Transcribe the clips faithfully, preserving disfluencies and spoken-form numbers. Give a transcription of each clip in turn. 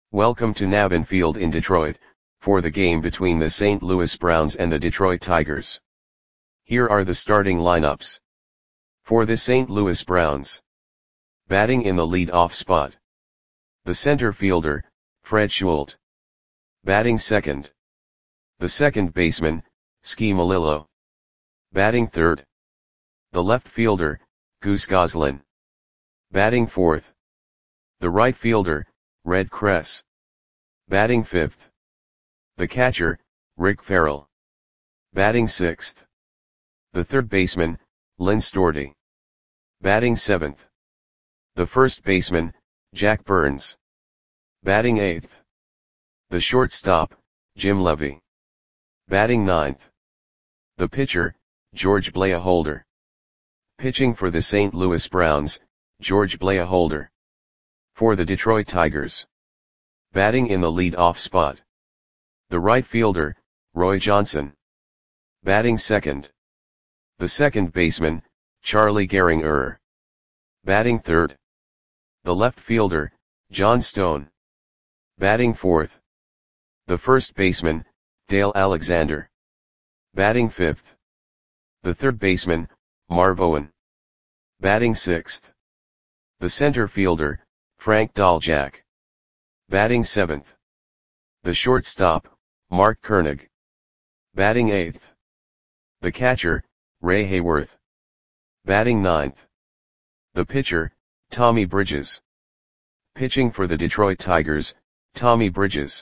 Welcome to Navin Field in Detroit, for the game between the Saint Louis Browns and the Detroit Tigers. Here are the starting lineups. For the Saint Louis Browns. Batting in the lead-off spot. The center fielder, Fred Schulte. Batting second. The second baseman, Ski Melillo. Batting third. The left fielder, Goose Goslin. Batting fourth. The right fielder, Red Kress. Batting fifth. The catcher, Rick Farrell. Batting sixth. The third baseman, Lynn Storti. Batting seventh. The first baseman, Jack Burns. Batting eighth. The shortstop, Jim Levy. Batting ninth. The pitcher, George Blaholder. Pitching for the Saint Louis Browns, George Blaholder. For the Detroit Tigers. Batting in the lead-off spot. The right fielder, Roy Johnson. Batting second. The second baseman, Charlie Gehringer. Batting third. The left fielder, John Stone. Batting fourth. The first baseman, Dale Alexander. Batting fifth. The third baseman, Marv Owen. Batting sixth. The center fielder, Frank Daljak. Batting seventh. The shortstop, Mark Koenig. Batting eighth. The catcher, Ray Hayworth. Batting ninth. The pitcher, Tommy Bridges. Pitching for the Detroit Tigers, Tommy Bridges.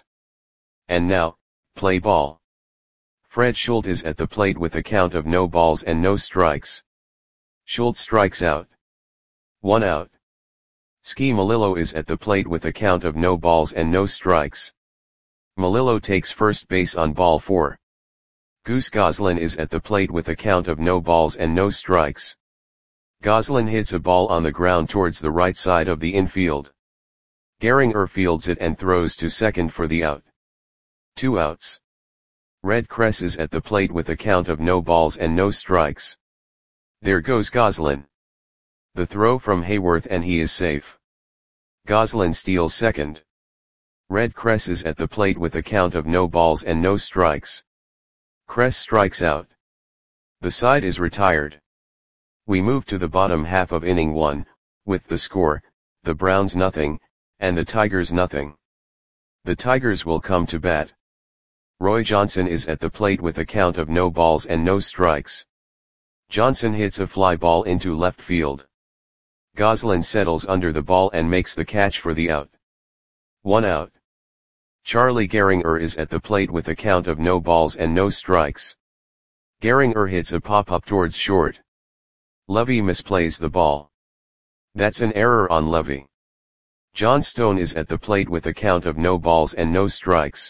And now, play ball. Fred Schulte is at the plate with a count of no balls and no strikes. Schulte strikes out. One out. Ski Melillo is at the plate with a count of no balls and no strikes. Melillo takes first base on ball four. Goose Goslin is at the plate with a count of no balls and no strikes. Goslin hits a ball on the ground towards the right side of the infield. Gehringer fields it and throws to second for the out. Two outs. Red Kress is at the plate with a count of no balls and no strikes. There goes Goslin. The throw from Hayworth and he is safe. Goslin steals second. Red Kress is at the plate with a count of no balls and no strikes. Kress strikes out. The side is retired. We move to the bottom half of inning one, with the score, the Browns nothing, and the Tigers nothing. The Tigers will come to bat. Roy Johnson is at the plate with a count of no balls and no strikes. Johnson hits a fly ball into left field. Goslin settles under the ball and makes the catch for the out. One out. Charlie Gehringer is at the plate with a count of no balls and no strikes. Gehringer hits a pop-up towards short. Levy misplays the ball. That's an error on Levy. John Stone is at the plate with a count of no balls and no strikes.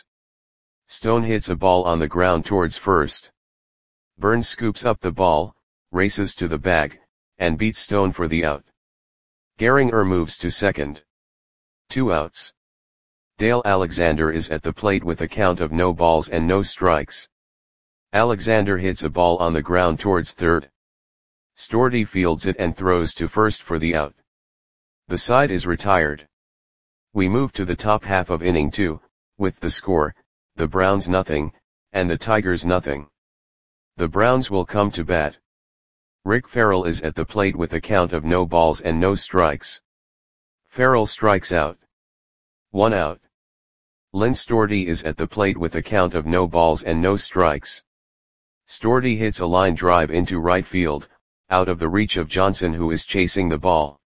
Stone hits a ball on the ground towards first. Burns scoops up the ball, races to the bag, and beats Stone for the out. Gehringer moves to second. Two outs. Dale Alexander is at the plate with a count of no balls and no strikes. Alexander hits a ball on the ground towards third. Storti fields it and throws to first for the out. The side is retired. We move to the top half of inning two, with the score, the Browns nothing, and the Tigers nothing. The Browns will come to bat. Rick Farrell is at the plate with a count of no balls and no strikes. Farrell strikes out. One out. Lynn Storti is at the plate with a count of no balls and no strikes. Storti hits a line drive into right field, out of the reach of Johnson who is chasing the ball.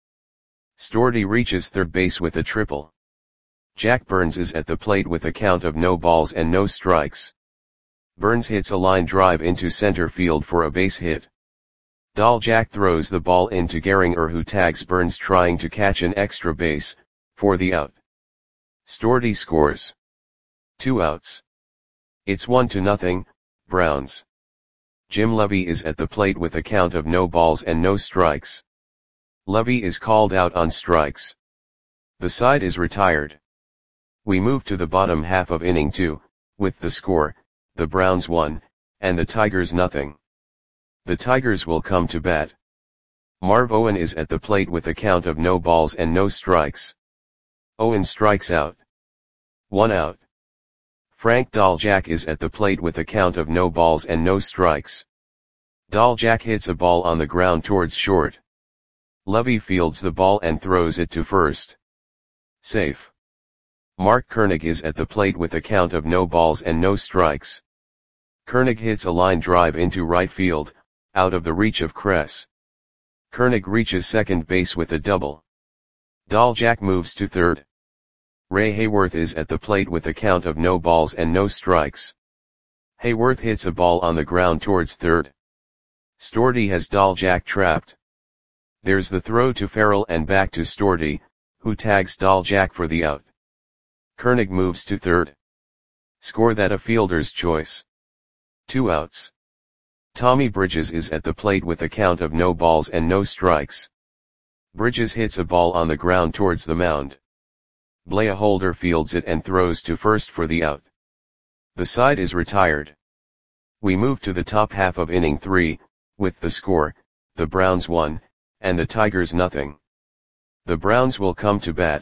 Storti reaches third base with a triple. Jack Burns is at the plate with a count of no balls and no strikes. Burns hits a line drive into center field for a base hit. Daljak throws the ball into Gehringer who tags Burns trying to catch an extra base, for the out. Storti scores. Two outs. It's one to nothing, Browns. Jim Levy is at the plate with a count of no balls and no strikes. Levy is called out on strikes. The side is retired. We move to the bottom half of inning two, with the score, the Browns one, and the Tigers nothing. The Tigers will come to bat. Marv Owen is at the plate with a count of no balls and no strikes. Owen strikes out. One out. Frank Dahljack is at the plate with a count of no balls and no strikes. Dahljack hits a ball on the ground towards short. Lovey fields the ball and throws it to first. Safe. Mark Koenig is at the plate with a count of no balls and no strikes. Koenig hits a line drive into right field, out of the reach of Kress. Koenig reaches second base with a double. Dahljack moves to third. Ray Hayworth is at the plate with a count of no balls and no strikes. Hayworth hits a ball on the ground towards third. Storty has Dahljack trapped. There's the throw to Farrell and back to Storty, who tags Dahljack for the out. Koenig moves to third. Score that a fielder's choice. Two outs. Tommy Bridges is at the plate with a count of no balls and no strikes. Bridges hits a ball on the ground towards the mound. Blair Holder fields it and throws to first for the out. The side is retired. We move to the top half of inning three, with the score, the Browns one, and the Tigers nothing. The Browns will come to bat.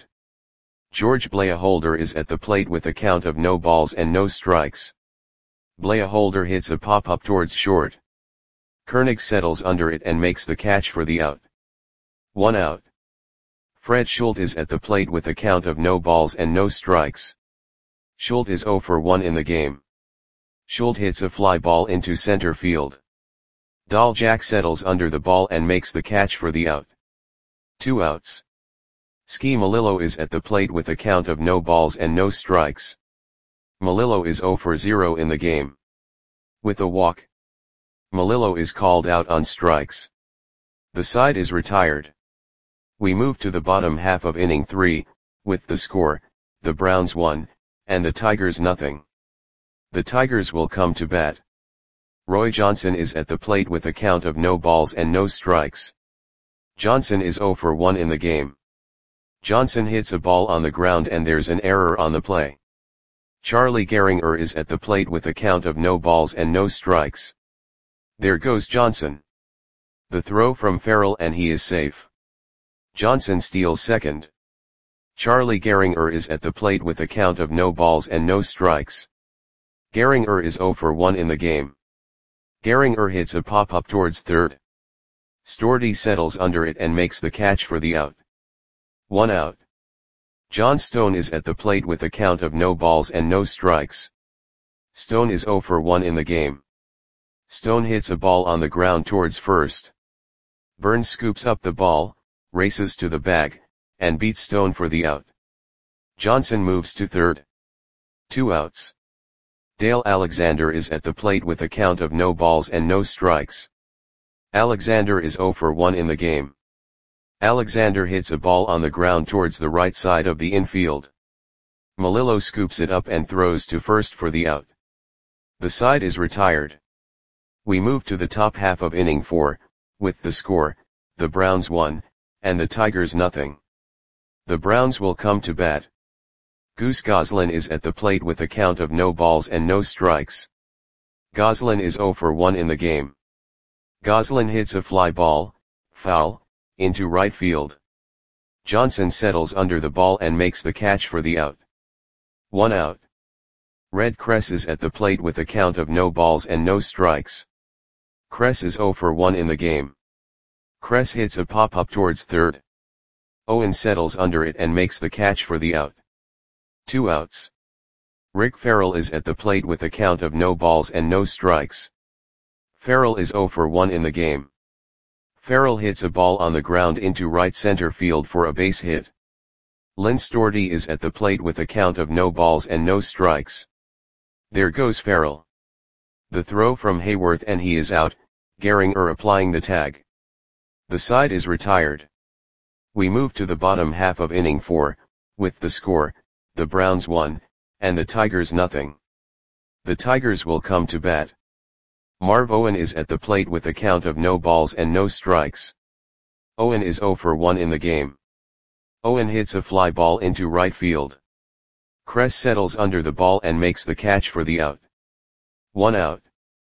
George Blair Holder is at the plate with a count of no balls and no strikes. Blair Holder hits a pop-up towards short. Koenig settles under it and makes the catch for the out. One out. Fred Schultz is at the plate with a count of no balls and no strikes. Schultz is oh for one in the game. Schultz hits a fly ball into center field. Dahljack settles under the ball and makes the catch for the out. Two outs. Ski Melillo is at the plate with a count of no balls and no strikes. Melillo is oh for zero in the game. With a walk, Melillo is called out on strikes. The side is retired. We move to the bottom half of inning three, with the score, the Browns one, and the Tigers nothing. The Tigers will come to bat. Roy Johnson is at the plate with a count of no balls and no strikes. Johnson is oh for one in the game. Johnson hits a ball on the ground and there's an error on the play. Charlie Gehringer is at the plate with a count of no balls and no strikes. There goes Johnson. The throw from Farrell and he is safe. Johnson steals second. Charlie Gehringer is at the plate with a count of no balls and no strikes. Gehringer is oh for one in the game. Gehringer hits a pop-up towards third. Storty settles under it and makes the catch for the out. One out. John Stone is at the plate with a count of no balls and no strikes. Stone is oh for one in the game. Stone hits a ball on the ground towards first. Burns scoops up the ball, races to the bag, and beats Stone for the out. Johnson moves to third. Two outs. Dale Alexander is at the plate with a count of no balls and no strikes. Alexander is oh for one in the game. Alexander hits a ball on the ground towards the right side of the infield. Melillo scoops it up and throws to first for the out. The side is retired. We move to the top half of inning four, with the score, the Browns one, and the Tigers nothing. The Browns will come to bat. Goose Goslin is at the plate with a count of no balls and no strikes. Goslin is oh for one in the game. Goslin hits a fly ball, foul, into right field. Johnson settles under the ball and makes the catch for the out. One out. Red Kress is at the plate with a count of no balls and no strikes. Kress is oh for one in the game. Kress hits a pop-up towards third. Owen settles under it and makes the catch for the out. Two outs. Rick Farrell is at the plate with a count of no balls and no strikes. Farrell is oh for one in the game. Farrell hits a ball on the ground into right center field for a base hit. Lynn Storty is at the plate with a count of no balls and no strikes. There goes Farrell. The throw from Hayworth and he is out, Gehringer applying the tag. The side is retired. We move to the bottom half of inning four, with the score, the Browns one, and the Tigers nothing. The Tigers will come to bat. Marv Owen is at the plate with a count of no balls and no strikes. Owen is oh for one in the game. Owen hits a fly ball into right field. Kress settles under the ball and makes the catch for the out. One out.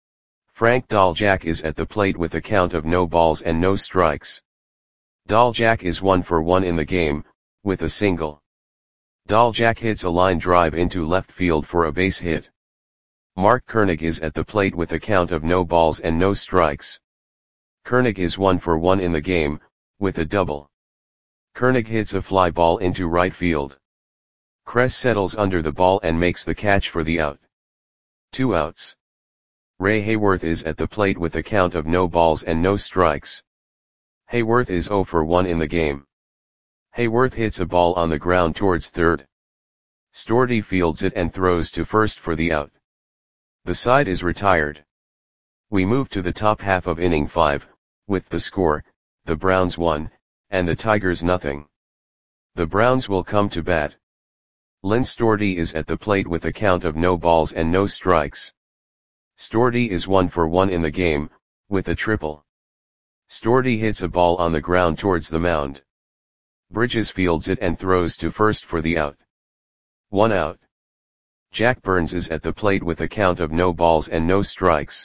Frank Dahljack is at the plate with a count of no balls and no strikes. Dahljack is one for one in the game, with a single. Dahljack hits a line drive into left field for a base hit. Mark Koenig is at the plate with a count of no balls and no strikes. Koenig is one for one in the game, with a double. Koenig hits a fly ball into right field. Kress settles under the ball and makes the catch for the out. Two outs. Ray Hayworth is at the plate with a count of no balls and no strikes. Hayworth is zero for one in the game. Hayworth hits a ball on the ground towards third. Stordy fields it and throws to first for the out. The side is retired. We move to the top half of inning five, with the score, the Browns one, and the Tigers nothing. The Browns will come to bat. Lynn Stordy is at the plate with a count of no balls and no strikes. Stordy is one for one in the game, with a triple. Stordy hits a ball on the ground towards the mound. Bridges fields it and throws to first for the out. One out. Jack Burns is at the plate with a count of no balls and no strikes.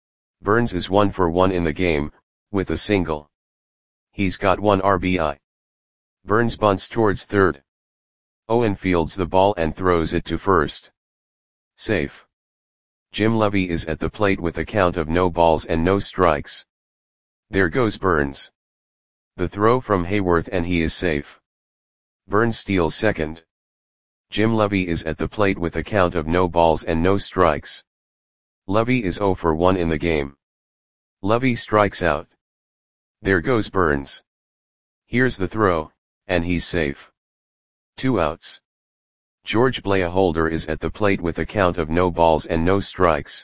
Burns is one for one in the game, with a single. He's got one R B I. Burns bunts towards third. Owen fields the ball and throws it to first. Safe. Jim Levy is at the plate with a count of no balls and no strikes. There goes Burns. The throw from Hayworth and he is safe. Burns steals second. Jim Levy is at the plate with a count of no balls and no strikes. Levy is zero for one in the game. Levy strikes out. There goes Burns. Here's the throw, and he's safe. Two outs. George Blaholder is at the plate with a count of no balls and no strikes.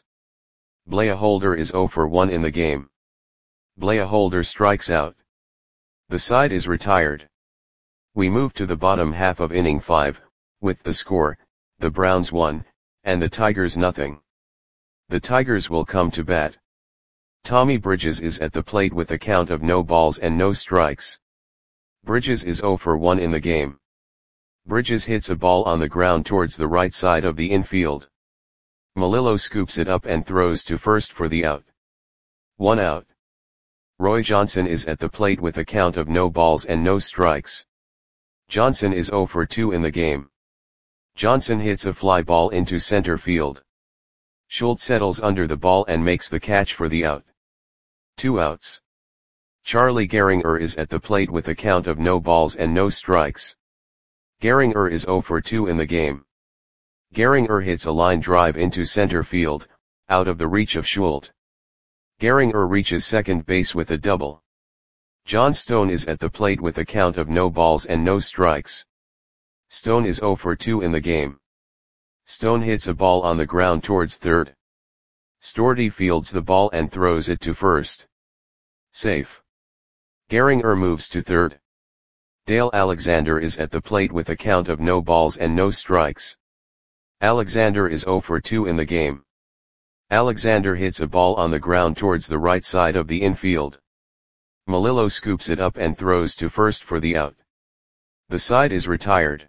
Blaholder is zero for one in the game. Blaholder strikes out. The side is retired. We move to the bottom half of inning five, with the score, the Browns one, and the Tigers nothing. The Tigers will come to bat. Tommy Bridges is at the plate with a count of no balls and no strikes. Bridges is zero for one in the game. Bridges hits a ball on the ground towards the right side of the infield. Melillo scoops it up and throws to first for the out. One out. Roy Johnson is at the plate with a count of no balls and no strikes. Johnson is zero for two in the game. Johnson hits a fly ball into center field. Schultz settles under the ball and makes the catch for the out. Two outs. Charlie Gehringer is at the plate with a count of no balls and no strikes. Gehringer is zero for two in the game. Gehringer hits a line drive into center field, out of the reach of Schultz. Gehringer reaches second base with a double. John Stone is at the plate with a count of no balls and no strikes. Stone is zero for two in the game. Stone hits a ball on the ground towards third. Stordy fields the ball and throws it to first. Safe. Gehringer moves to third. Dale Alexander is at the plate with a count of no balls and no strikes. Alexander is zero for two in the game. Alexander hits a ball on the ground towards the right side of the infield. Melillo scoops it up and throws to first for the out. The side is retired.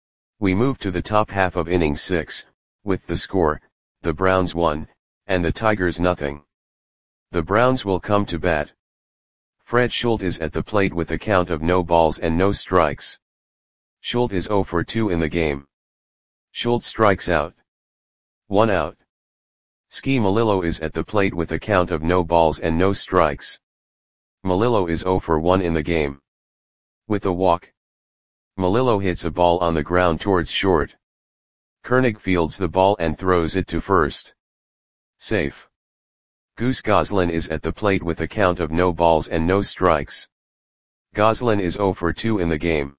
We move to the top half of inning six, with the score, the Browns one, and the Tigers nothing. The Browns will come to bat. Fred Schultz is at the plate with a count of no balls and no strikes. Schultz is zero for two in the game. Schultz strikes out. One out. Ski Melillo is at the plate with a count of no balls and no strikes. Melillo is zero for one in the game. With a walk. Melillo hits a ball on the ground towards short. Koenig fields the ball and throws it to first. Safe. Goose Goslin is at the plate with a count of no balls and no strikes. Goslin is zero for two in the game.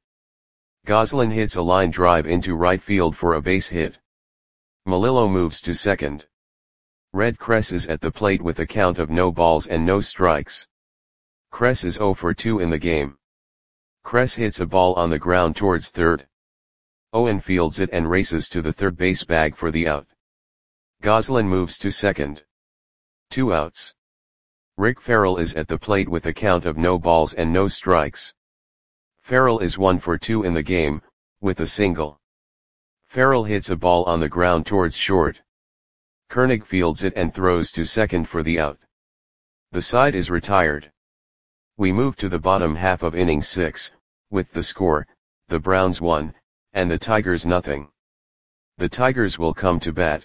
Goslin hits a line drive into right field for a base hit. Melillo moves to second. Red Kress is at the plate with a count of no balls and no strikes. Kress is zero for two in the game. Kress hits a ball on the ground towards third. Owen fields it and races to the third base bag for the out. Goslin moves to second. Two outs. Rick Farrell is at the plate with a count of no balls and no strikes. Farrell is one for two in the game, with a single. Farrell hits a ball on the ground towards short. Koenig fields it and throws to second for the out. The side is retired. We move to the bottom half of inning six, with the score, the Browns one, and the Tigers nothing. The Tigers will come to bat.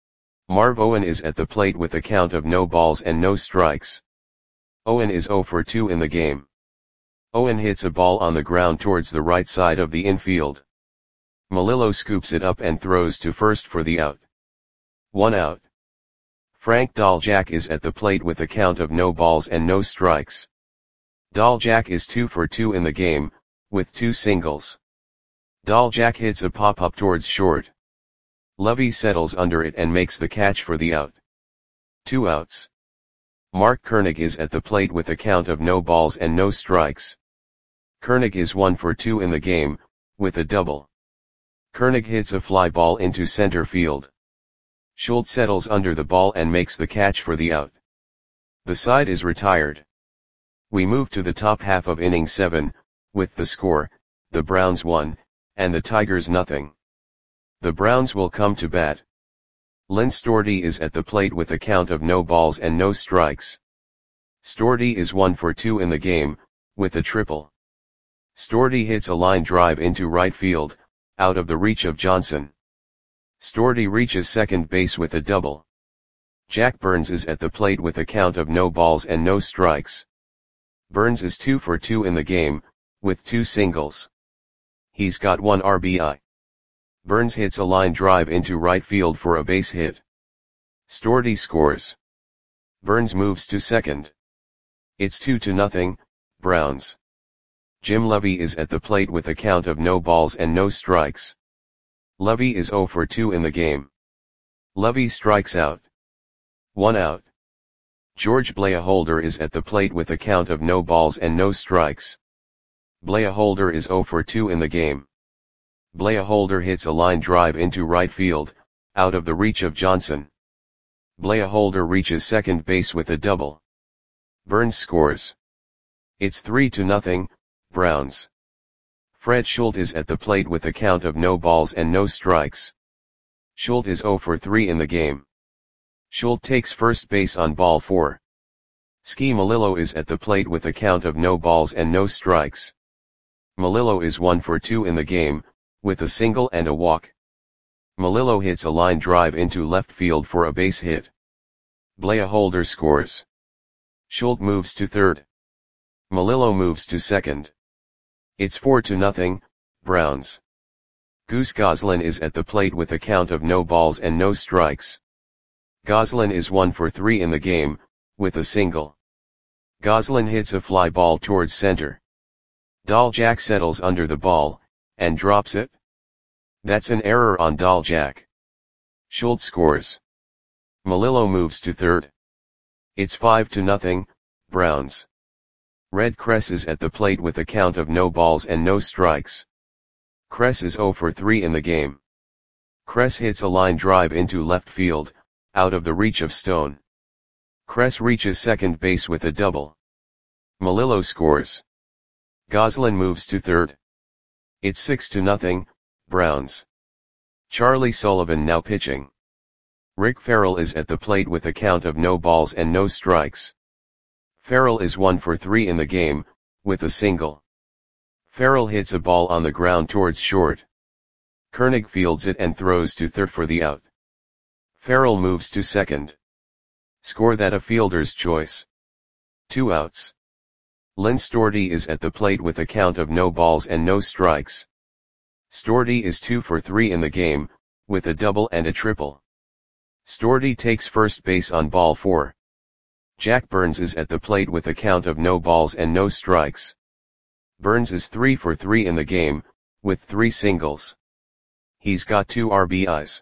Marv Owen is at the plate with a count of no balls and no strikes. Owen is zero for two in the game. Owen hits a ball on the ground towards the right side of the infield. Melillo scoops it up and throws to first for the out. One out. Frank Daljak is at the plate with a count of no balls and no strikes. Daljak is two for two in the game, with two singles. Daljak hits a pop-up towards short. Levy settles under it and makes the catch for the out. Two outs. Mark Koenig is at the plate with a count of no balls and no strikes. Koenig is one for two in the game, with a double. Koenig hits a fly ball into center field. Schultz settles under the ball and makes the catch for the out. The side is retired. We move to the top half of inning seven, with the score, the Browns one, and the Tigers nothing. The Browns will come to bat. Lynn Storti is at the plate with a count of no balls and no strikes. Storti is one for two in the game, with a triple. Storti hits a line drive into right field, out of the reach of Johnson. Storti reaches second base with a double. Jack Burns is at the plate with a count of no balls and no strikes. Burns is two for two in the game, with two singles. He's got one R B I. Burns hits a line drive into right field for a base hit. Storti scores. Burns moves to second. It's two to nothing, Browns. Jim Levy is at the plate with a count of no balls and no strikes. Levy is zero for two in the game. Levy strikes out. One out. George Blaholder is at the plate with a count of no balls and no strikes. Blaholder is zero for two in the game. Blaholder hits a line drive into right field, out of the reach of Johnson. Blaholder reaches second base with a double. Burns scores. It's three to nothing, Browns. Fred Schultz is at the plate with a count of no balls and no strikes. Schultz is zero for three in the game. Schultz takes first base on ball four. Ski Melillo is at the plate with a count of no balls and no strikes. Melillo is one for two in the game, with a single and a walk. Melillo hits a line drive into left field for a base hit. Blaholder scores. Schultz moves to third. Melillo moves to second. It's four to nothing, Browns. Goose Goslin is at the plate with a count of no balls and no strikes. Goslin is one for three in the game, with a single. Goslin hits a fly ball towards center. Daljak settles under the ball, and drops it. That's an error on Daljak. Schultz scores. Melillo moves to third. It's five to nothing, Browns. Red Kress is at the plate with a count of no balls and no strikes. Kress is zero for three in the game. Kress hits a line drive into left field, out of the reach of Stone. Kress reaches second base with a double. Melillo scores. Goslin moves to third. It's six to nothing, Browns. Charlie Sullivan now pitching. Rick Farrell is at the plate with a count of no balls and no strikes. Farrell is one for three in the game, with a single. Farrell hits a ball on the ground towards short. Koenig fields it and throws to third for the out. Farrell moves to second. Score that a fielder's choice. Two outs. Lynn Storti is at the plate with a count of no balls and no strikes. Storti is two for three in the game, with a double and a triple. Storti takes first base on ball four. Jack Burns is at the plate with a count of no balls and no strikes. Burns is three for three in the game, with three singles. He's got two R B Is.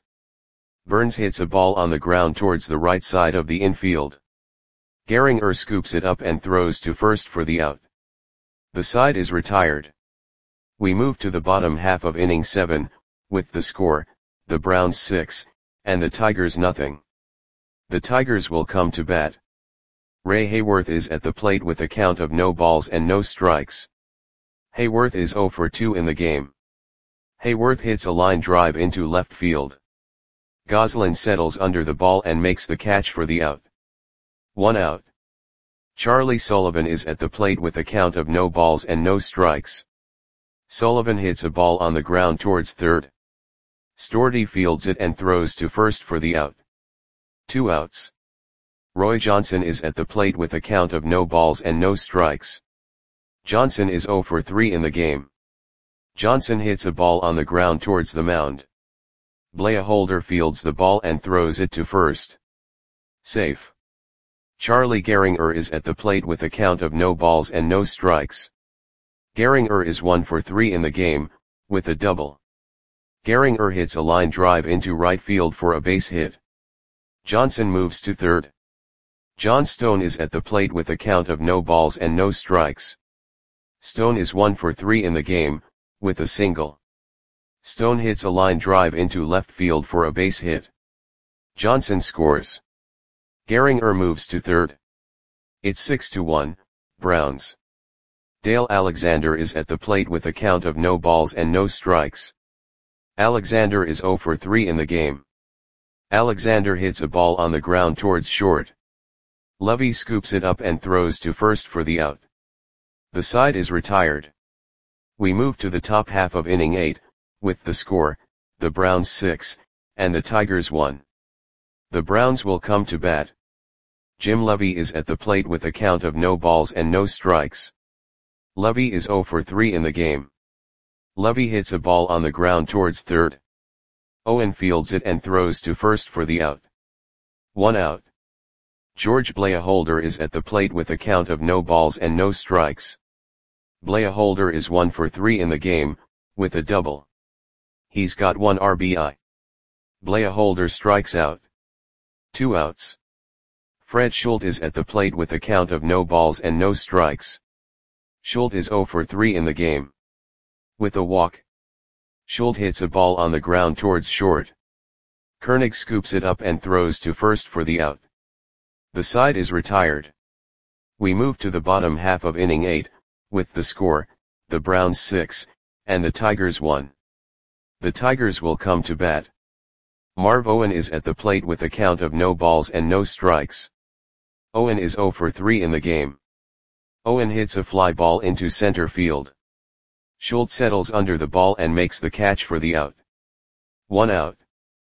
Burns hits a ball on the ground towards the right side of the infield. Gehringer scoops it up and throws to first for the out. The side is retired. We move to the bottom half of inning seven, with the score, the Browns six, and the Tigers nothing. The Tigers will come to bat. Ray Hayworth is at the plate with a count of no balls and no strikes. Hayworth is zero for two in the game. Hayworth hits a line drive into left field. Goslin settles under the ball and makes the catch for the out. One out. Charlie Sullivan is at the plate with a count of no balls and no strikes. Sullivan hits a ball on the ground towards third. Stordy fields it and throws to first for the out. Two outs. Roy Johnson is at the plate with a count of no balls and no strikes. Johnson is oh for three in the game. Johnson hits a ball on the ground towards the mound. Blair Holder fields the ball and throws it to first. Safe. Charlie Gehringer is at the plate with a count of no balls and no strikes. Gehringer is one for three in the game, with a double. Gehringer hits a line drive into right field for a base hit. Johnson moves to third. John Stone is at the plate with a count of no balls and no strikes. Stone is one for three in the game, with a single. Stone hits a line drive into left field for a base hit. Johnson scores. Gehringer moves to third. It's six to one, Browns. Dale Alexander is at the plate with a count of no balls and no strikes. Alexander is oh for three in the game. Alexander hits a ball on the ground towards short. Lovey scoops it up and throws to first for the out. The side is retired. We move to the top half of inning eight, with the score, the Browns six, and the Tigers one. The Browns will come to bat. Jim Lovey is at the plate with a count of no balls and no strikes. Lovey is oh for three in the game. Lovey hits a ball on the ground towards third. Owen fields it and throws to first for the out. One out. George Blair Holder is at the plate with a count of no balls and no strikes. Blair Holder is one for three in the game, with a double. He's got one R B I. Blair Holder strikes out. Two outs. Fred Schultz is at the plate with a count of no balls and no strikes. Schultz is oh for three in the game. With a walk. Schultz hits a ball on the ground towards short. Koenig scoops it up and throws to first for the out. The side is retired. We move to the bottom half of inning eight, with the score, the Browns six, and the Tigers one. The Tigers will come to bat. Marv Owen is at the plate with a count of no balls and no strikes. Owen is oh for three in the game. Owen hits a fly ball into center field. Schultz settles under the ball and makes the catch for the out. One out.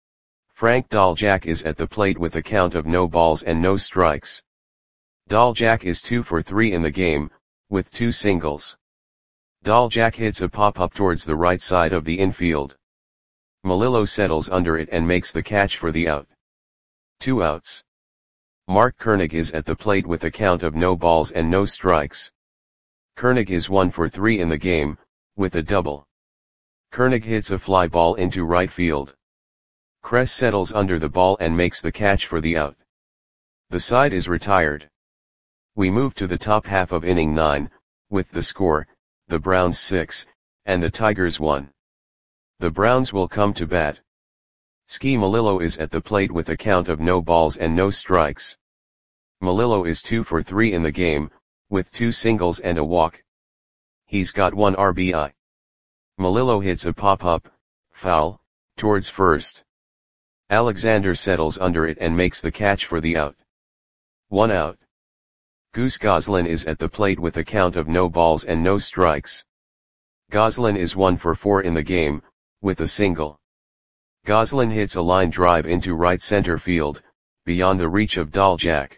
Frank Dahljack is at the plate with a count of no balls and no strikes. Dahljack is two for three in the game, with two singles. Dahljack hits a pop-up towards the right side of the infield. Melillo settles under it and makes the catch for the out. Two outs. Mark Koenig is at the plate with a count of no balls and no strikes. Koenig is one for three in the game, with a double. Koenig hits a fly ball into right field. Kress settles under the ball and makes the catch for the out. The side is retired. We move to the top half of inning nine, with the score, the Browns six, and the Tigers one. The Browns will come to bat. Ski Melillo is at the plate with a count of no balls and no strikes. Melillo is two for three in the game, with two singles and a walk. He's got one R B I. Melillo hits a pop-up, foul, towards first. Alexander settles under it and makes the catch for the out. One out. Goose Goslin is at the plate with a count of no balls and no strikes. Goslin is one for four in the game, with a single. Goslin hits a line drive into right center field, beyond the reach of Dahljack.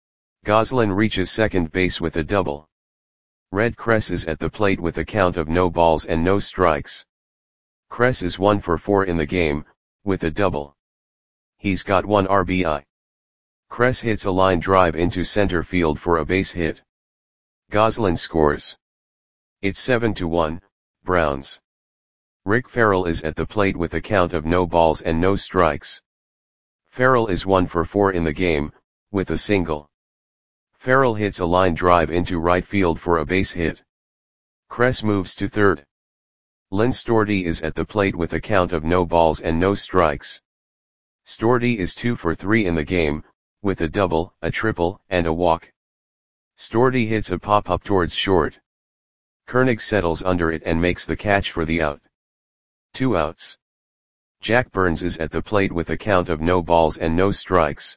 Goslin reaches second base with a double. Red Kress is at the plate with a count of no balls and no strikes. Kress is one for four in the game, with a double. He's got one R B I. Kress hits a line drive into center field for a base hit. Goslin scores. It's seven to one, Browns. Rick Farrell is at the plate with a count of no balls and no strikes. Farrell is one for four in the game, with a single. Farrell hits a line drive into right field for a base hit. Kress moves to third. Lynn Stordy is at the plate with a count of no balls and no strikes. Stordy is two for three in the game, with a double, a triple, and a walk. Stordy hits a pop-up towards short. Koenig settles under it and makes the catch for the out. Two outs. Jack Burns is at the plate with a count of no balls and no strikes.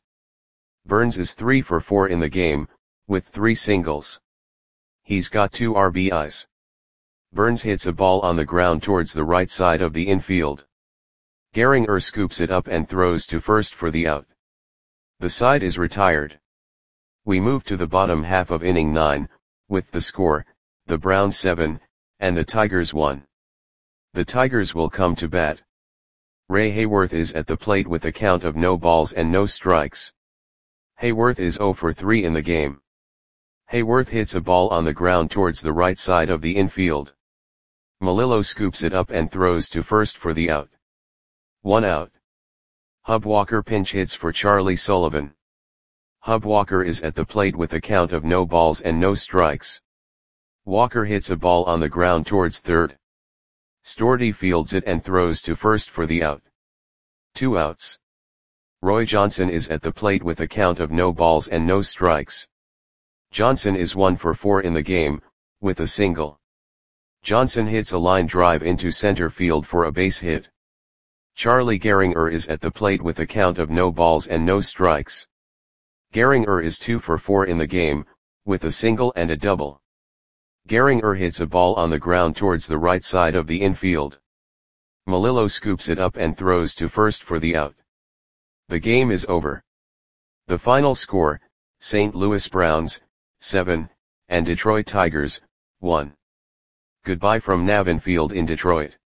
Burns is three for four in the game, with three singles. He's got two R B Is. Burns hits a ball on the ground towards the right side of the infield. Gehringer scoops it up and throws to first for the out. The side is retired. We move to the bottom half of inning nine, with the score, the Browns seven, and the Tigers one. The Tigers will come to bat. Ray Hayworth is at the plate with a count of no balls and no strikes. Hayworth is zero for three in the game. Hayworth hits a ball on the ground towards the right side of the infield. Melillo scoops it up and throws to first for the out. One out. Hub Walker pinch hits for Charlie Sullivan. Hub Walker is at the plate with a count of no balls and no strikes. Walker hits a ball on the ground towards third. Storty fields it and throws to first for the out. Two outs. Roy Johnson is at the plate with a count of no balls and no strikes. Johnson is one for four in the game, with a single. Johnson hits a line drive into center field for a base hit. Charlie Gehringer is at the plate with a count of no balls and no strikes. Gehringer is two for four in the game, with a single and a double. Gehringer hits a ball on the ground towards the right side of the infield. Melillo scoops it up and throws to first for the out. The game is over. The final score, Saint Louis Browns, seven, and Detroit Tigers, one. Goodbye from Navin Field in Detroit.